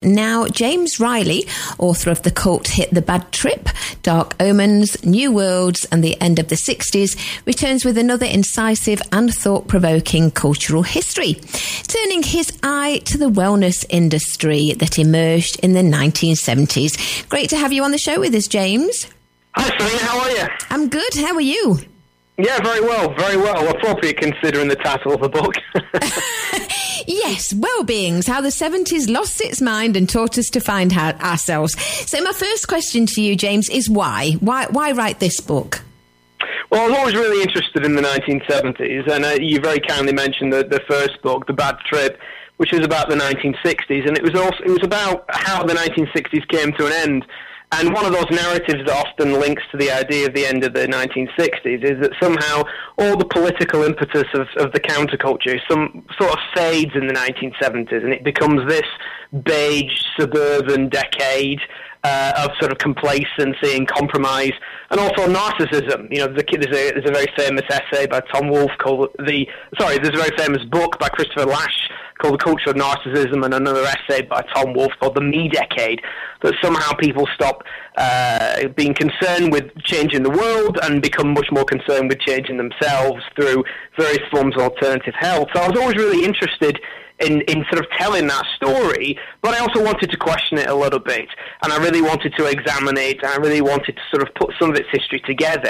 Now, James Riley, author of the cult hit The Bad Trip, Dark Omens, New Worlds and the End of the 60s, returns with another incisive and thought-provoking cultural history, turning his eye to the wellness industry that emerged in the 1970s. Great to have you on the show with us, James. Hi, Selena, how are you? I'm good. How are you? Yeah, very well. Appropriate considering the title of the book. Yes, well-beings, how the 70s lost its mind and taught us to find ourselves. So my first question to you, James, is why? Why write this book? Well, I was always really interested in the 1970s, and you very kindly mentioned the first book, The Bad Trip, which was about the 1960s, and it was about how the 1960s came to an end. And one of those narratives that often links to the idea of the end of the 1960s is that somehow all the political impetus of the counterculture some sort of fades in the 1970s, and it becomes this beige suburban decade of sort of complacency and compromise, and also narcissism. You know, there's a very famous essay by Tom Wolfe there's a very famous book by Christopher Lasch called The Culture of Narcissism, and another essay by Tom Wolfe called The Me Decade, that somehow people stop being concerned with changing the world and become much more concerned with changing themselves through various forms of alternative health. So I was always really interested in sort of telling that story, but I also wanted to question it a little bit, and I really wanted to examine it, and I really wanted to sort of put some of its history together,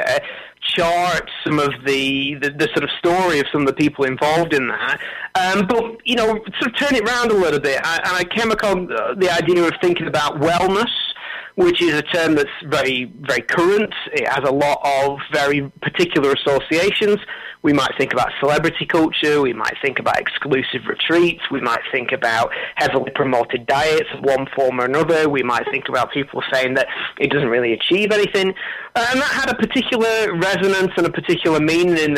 chart some of the sort of story of some of the people involved in that, but, you know, sort of turn it around a little bit, and I came across the idea of thinking about wellness, which is a term that's very, very current. It has a lot of very particular associations. We might think about celebrity culture, we might think about exclusive retreats, we might think about heavily promoted diets of one form or another, we might think about people saying that it doesn't really achieve anything. And that had a particular resonance and a particular meaning in the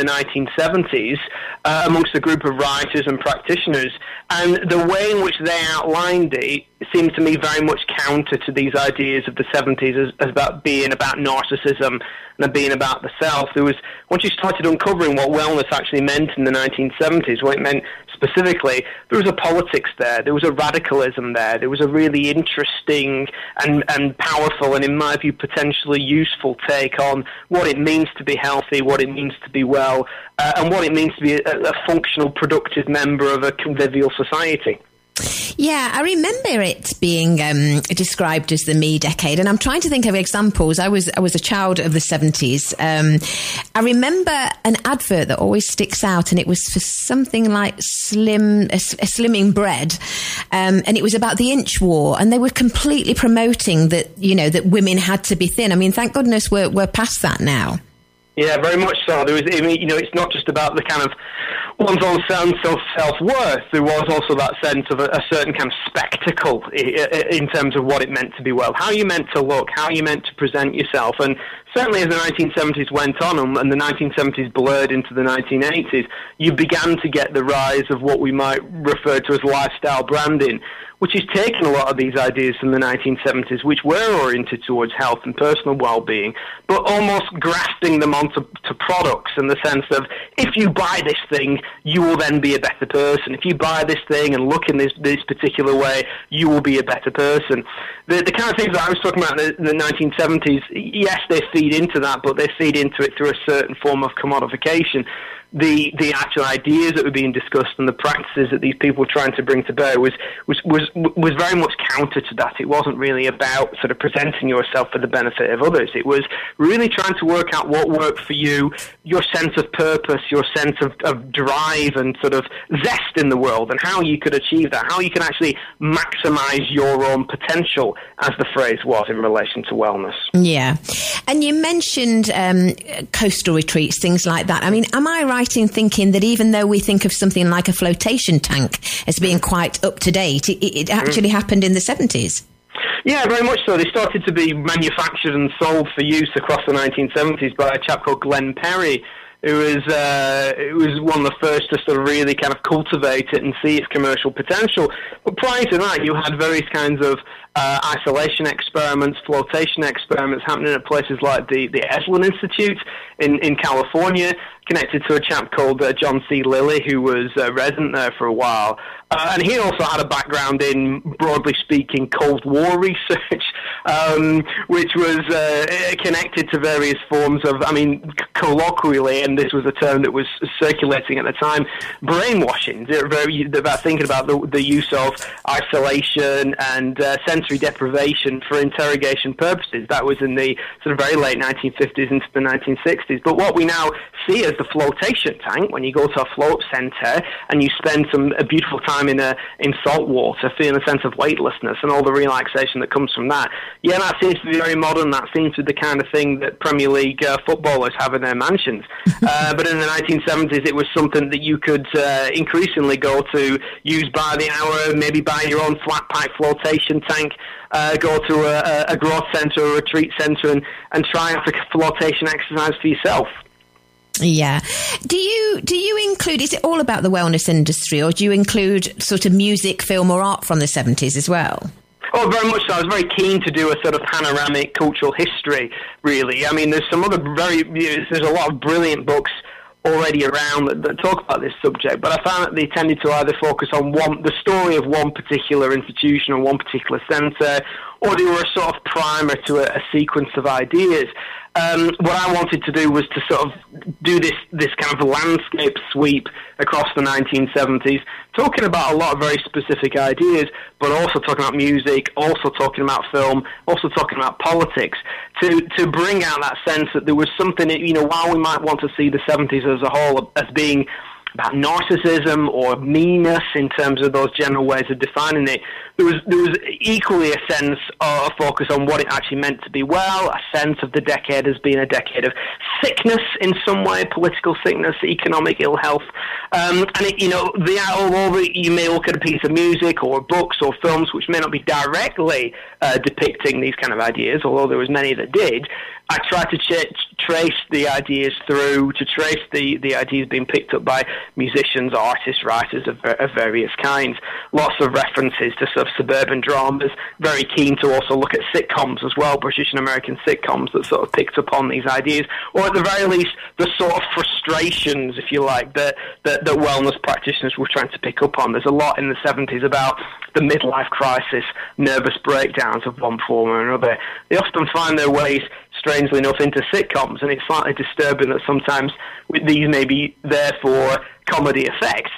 1970s amongst a group of writers and practitioners. And the way in which they outlined it seemed to me very much counter to these ideas of the 70s as about being about narcissism and being about the self. Once you started uncovering what wellness actually meant in the 1970s, what it meant specifically, there was a politics there was a radicalism there was a really interesting and powerful and, in my view, potentially useful take on what it means to be healthy, what it means to be well, and what it means to be a functional, productive member of a convivial society. Yeah, I remember it being described as the Me Decade, and I'm trying to think of examples. I was a child of the 70s. I remember an advert that always sticks out, and it was for something like slimming bread, and it was about the inch war, and they were completely promoting that, you know, that women had to be thin. I mean, thank goodness we're past that now. Yeah, very much so. It's not just about the kind of one's own sense of self-worth. There was also that sense of a certain kind of spectacle in terms of what it meant to be well, how you meant to look, how you meant to present yourself. And certainly as the 1970s went on and the 1970s blurred into the 1980s, you began to get the rise of what we might refer to as lifestyle branding, which is taking a lot of these ideas from the 1970s, which were oriented towards health and personal well-being, but almost grafting them onto products in the sense of, if you buy this thing, you will then be a better person. If you buy this thing and look in this particular way, you will be a better person. The kind of things that I was talking about in the 1970s, yes, they feed into that, but they feed into it through a certain form of commodification. The actual ideas that were being discussed and the practices that these people were trying to bring to bear was very much counter to that. It wasn't really about sort of presenting yourself for the benefit of others. It was really trying to work out what worked for you, your sense of purpose, your sense of drive and sort of zest in the world, and how you could achieve that, how you can actually maximize your own potential, as the phrase was in relation to wellness. Yeah. And you mentioned coastal retreats, things like that. I mean, am I right in thinking that even though we think of something like a flotation tank as being quite up to date, it actually happened in the 70s? Yeah, very much so. They started to be manufactured and sold for use across the 1970s by a chap called Glenn Perry, It was one of the first to sort of really kind of cultivate it and see its commercial potential. But prior to that, you had various kinds of isolation experiments, flotation experiments happening at places like the Esalen Institute in California, connected to a chap called John C. Lilly, who was a resident there for a while. And he also had a background in, broadly speaking, Cold War research, which was connected to various forms of, colloquially, and this was a term that was circulating at the time, brainwashing. About thinking about the use of isolation and sensory deprivation for interrogation purposes. That was in the sort of very late 1950s into the 1960s. But what we now see as the flotation tank, when you go to a float center and you spend a beautiful time in salt water, feeling a sense of weightlessness and all the relaxation that comes from that. Yeah, that seems to be very modern. That seems to be the kind of thing that Premier League footballers have in their mansions. But in the 1970s, it was something that you could increasingly go to, use by the hour, maybe buy your own flat pipe flotation tank, go to a growth center or a retreat center and try out a flotation exercise for yourself. Yeah. Do you include, is it all about the wellness industry, or do you include sort of music, film or art from the 70s as well? Oh, very much so. I was very keen to do a sort of panoramic cultural history, really. I mean, there's a lot of brilliant books already around that talk about this subject, but I found that they tended to either focus on the story of one particular institution or one particular centre, or they were a sort of primer to a sequence of ideas. What I wanted to do was to sort of do this kind of landscape sweep across the 1970s, talking about a lot of very specific ideas, but also talking about music, also talking about film, also talking about politics, to bring out that sense that there was something, while we might want to see the 70s as a whole as being about narcissism or meanness in terms of those general ways of defining it, there was equally a sense of a focus on what it actually meant to be well, a sense of the decade as being a decade of sickness in some way, political sickness, economic ill health. Although you may look at a piece of music or books or films which may not be directly depicting these kind of ideas, although there was many that did, I tried to trace the ideas through, to trace the ideas being picked up by musicians, artists, writers of various kinds. Lots of references to sort of suburban dramas. Very keen to also look at sitcoms as well, British and American sitcoms that sort of picked up on these ideas, or at the very least, the sort of frustrations, if you like, that wellness practitioners were trying to pick up on. There's a lot in the 70s about the midlife crisis, nervous breakdowns of one form or another. They often find their ways, strangely enough, into sitcoms, and it's slightly disturbing that sometimes these may be there for comedy effect.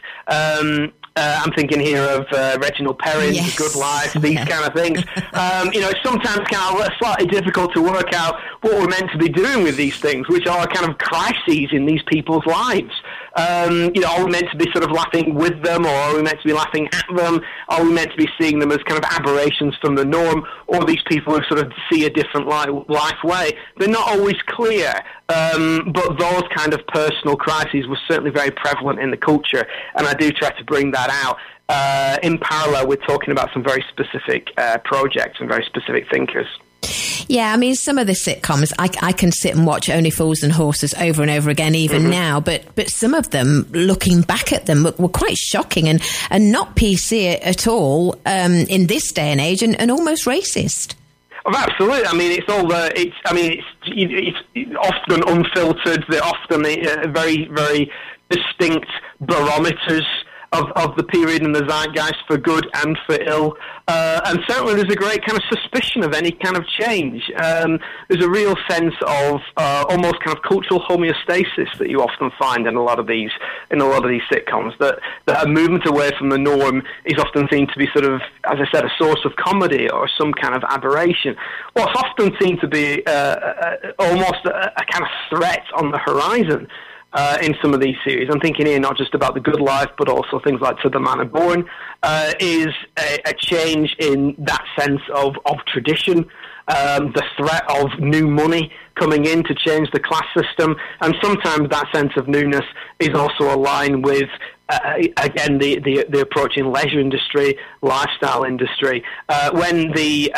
I'm thinking here of Reginald Perrin, yes. The Good Life, these kind of things. It's sometimes kind of slightly difficult to work out what we're meant to be doing with these things, which are kind of crises in these people's lives. Are we meant to be sort of laughing with them, or are we meant to be laughing at them? Are we meant to be seeing them as kind of aberrations from the norm, or these people who sort of see a different life way? They're not always clear, but those kind of personal crises were certainly very prevalent in the culture, and I do try to bring that out. In parallel, we're talking about some very specific projects and very specific thinkers. Yeah, I mean, some of the sitcoms, I can sit and watch Only Fools and Horses over and over again, even now, but some of them, looking back at them, were quite shocking and not PC at all in this day and age, and almost racist. Oh, absolutely. I mean, it's often unfiltered. They're often very, very distinct barometers of the period and the zeitgeist for good and for ill. And certainly there's a great kind of suspicion of any kind of change. There's a real sense of almost kind of cultural homeostasis that you often find in a lot of these sitcoms, that a movement away from the norm is often seen to be sort of, as I said, a source of comedy or some kind of aberration. What's often seen to be almost a kind of threat on the horizon in some of these series, I'm thinking here not just about The Good Life, but also things like To the Manor Born, is a change in that sense of tradition, the threat of new money coming in to change the class system, and sometimes that sense of newness is also aligned with again, the approach in leisure industry, lifestyle industry. When the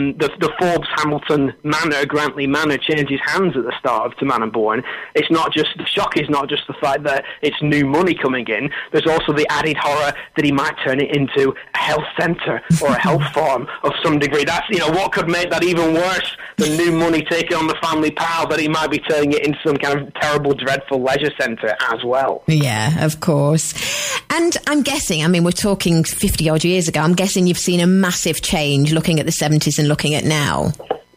Forbes Hamilton Manor, Grantley Manor, changes hands at the start of To Man and Bourne, it's not just the shock is not just the fact that it's new money coming in. There's also the added horror that he might turn it into a health centre or a health farm of some degree. That's what could make that even worse than new money taking on the family pile, that he might be turning it into some kind of terrible, dreadful leisure centre as well. Yeah, of course. And I'm guessing, we're talking 50 odd years ago, I'm guessing you've seen a massive change looking at the 70s and looking at now.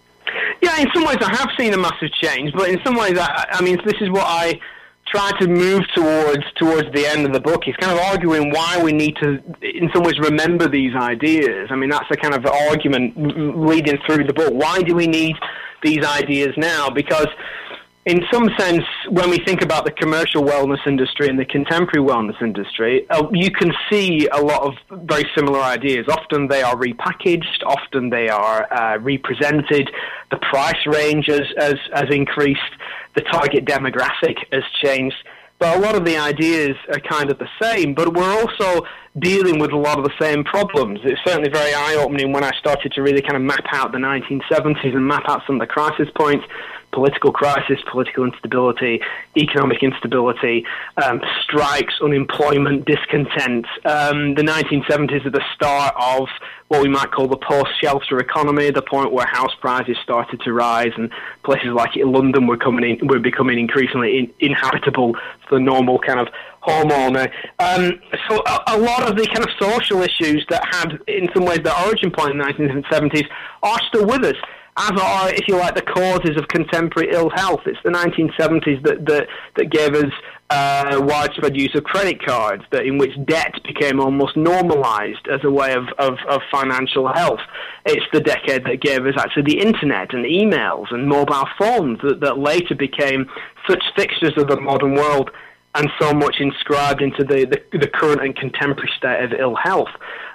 Yeah, in some ways I have seen a massive change, but in some ways, this is what I try to move towards the end of the book. He's kind of arguing why we need to, in some ways, remember these ideas. That's the kind of argument leading through the book. Why do we need these ideas now? Because in some sense, when we think about the commercial wellness industry and the contemporary wellness industry, you can see a lot of very similar ideas. Often they are repackaged, often they are represented, the price range has increased, the target demographic has changed. But a lot of the ideas are kind of the same, but we're also dealing with a lot of the same problems. It's certainly very eye-opening when I started to really kind of map out the 1970s and map out some of the crisis points: political crisis, political instability, economic instability, strikes, unemployment, discontent. The 1970s are the start of what we might call the post-shelter economy, the point where house prices started to rise and places like London were becoming increasingly inhabitable for the normal kind of homeowner. So a lot of the kind of social issues that had, in some ways, their origin point in the 1970s are still with us, as are, if you like, the causes of contemporary ill health. It's the 1970s that gave us widespread use of credit cards, in which debt became almost normalized as a way of financial health. It's the decade that gave us actually the internet and emails and mobile phones that later became such fixtures of the modern world and so much inscribed into the current and contemporary state of ill health.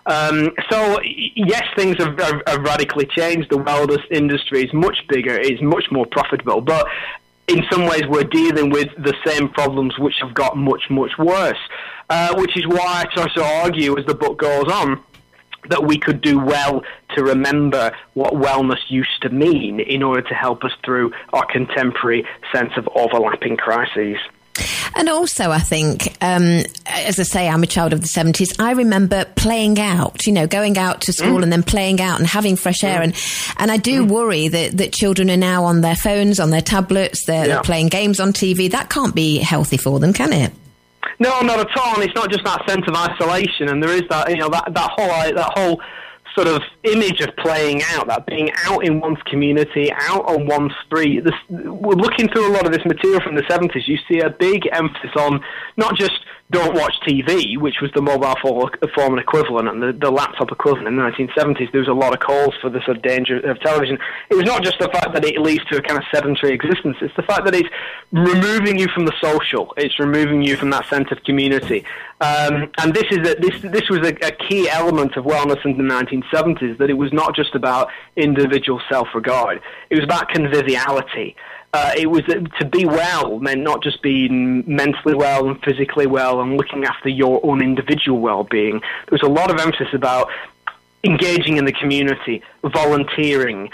So, yes, things have radically changed. The wellness industry is much bigger, is much more profitable, but in some ways we're dealing with the same problems which have got much, much worse, which is why I try to argue as the book goes on that we could do well to remember what wellness used to mean in order to help us through our contemporary sense of overlapping crises. And also, I think, as I say, I'm a child of the 70s. I remember playing out, going out to school and then playing out and having fresh air. And I do worry that children are now on their phones, on their tablets, they're playing games on TV. That can't be healthy for them, can it? No, not at all. And it's not just that sense of isolation. And there is that, that whole sort of image of playing out, that being out in one's community, out on one's street. We're looking through a lot of this material from the 70s. You see a big emphasis on not just don't watch TV, which was the mobile phone equivalent and the laptop equivalent in the 1970s. There was a lot of calls for the sort of danger of television. It was not just the fact that it leads to a kind of sedentary existence. It's the fact that it's removing you from the social. It's removing you from that sense of community. And this was a key element of wellness in the 1970s, that it was not just about individual self-regard. It was about conviviality. It was to be well meant not just being mentally well and physically well and looking after your own individual well-being. There was a lot of emphasis about engaging in the community, volunteering,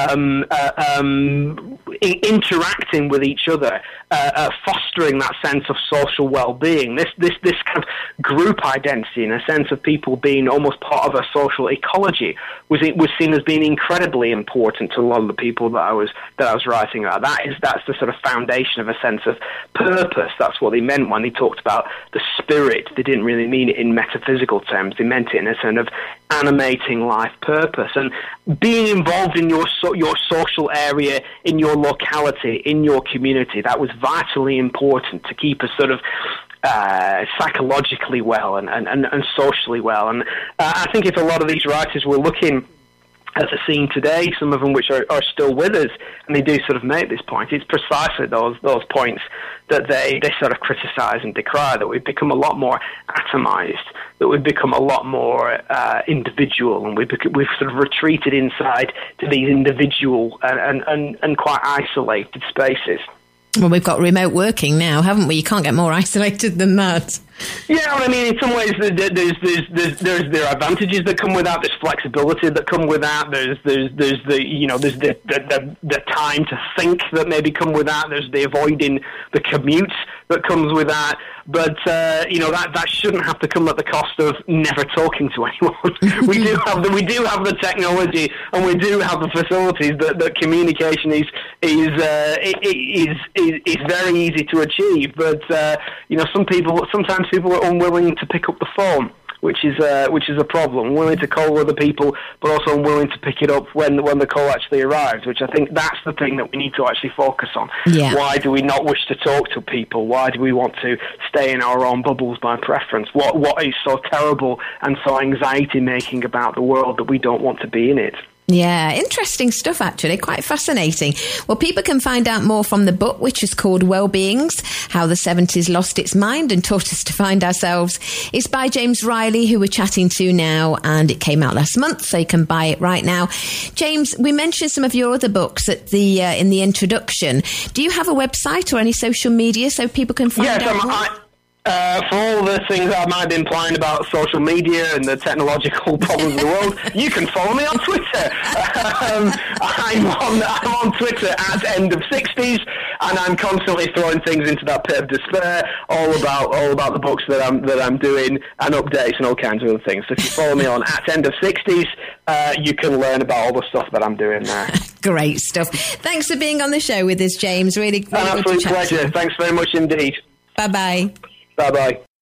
interacting with each other, fostering that sense of social well-being. This kind of group identity and a sense of people being almost part of a social ecology was seen as being incredibly important to a lot of the people that I was writing about. That's the sort of foundation of a sense of purpose. That's what they meant when they talked about the spirit. They didn't really mean it in metaphysical terms. They meant it in a sort of animating life purpose. And being involved in your social area, in your locality, in your community, that was vitally important to keep us sort of psychologically well and socially well. And I think if a lot of these writers were looking at the scene today, some of them which are still with us, and they do sort of make this point, it's precisely those points that they sort of criticise and decry, that we've become a lot more atomized, that we've become a lot more individual, and we've sort of retreated inside to these individual and quite isolated spaces. Well, we've got remote working now, haven't we? You can't get more isolated than that. Yeah, well, I mean, in some ways, there are advantages that come with that. There's flexibility that come with that. There's the time to think that maybe come with that. There's the avoiding the commute that comes with that. But that shouldn't have to come at the cost of never talking to anyone. we do have the technology, and we do have the facilities that communication is very easy to achieve. But sometimes people are unwilling to pick up the phone, which is a problem. Willing to call other people, but also unwilling to pick it up when the call actually arrives. Which I think that's the thing that we need to actually focus on. Yeah. Why do we not wish to talk to people? Why do we want to stay in our own bubbles by preference? What is so terrible and so anxiety making about the world that we don't want to be in it? Yeah, interesting stuff, actually. Quite fascinating. Well, people can find out more from the book, which is called Wellbeings, How the 70s Lost Its Mind and Taught Us to Find Ourselves. It's by James Riley, who we're chatting to now, and it came out last month, so you can buy it right now. James, we mentioned some of your other books at the in the introduction. Do you have a website or any social media so people can find out more? For all the things I might be implying about social media and the technological problems of the world, you can follow me on Twitter. I'm on Twitter at End of 60s, and I'm constantly throwing things into that pit of despair, all about the books that I'm doing, and updates and all kinds of other things. So if you follow me on at End of 60s, you can learn about all the stuff that I'm doing there. Great stuff. Thanks for being on the show with us, James. Really An absolute pleasure. Thanks very much indeed. Bye-bye. Bye-bye.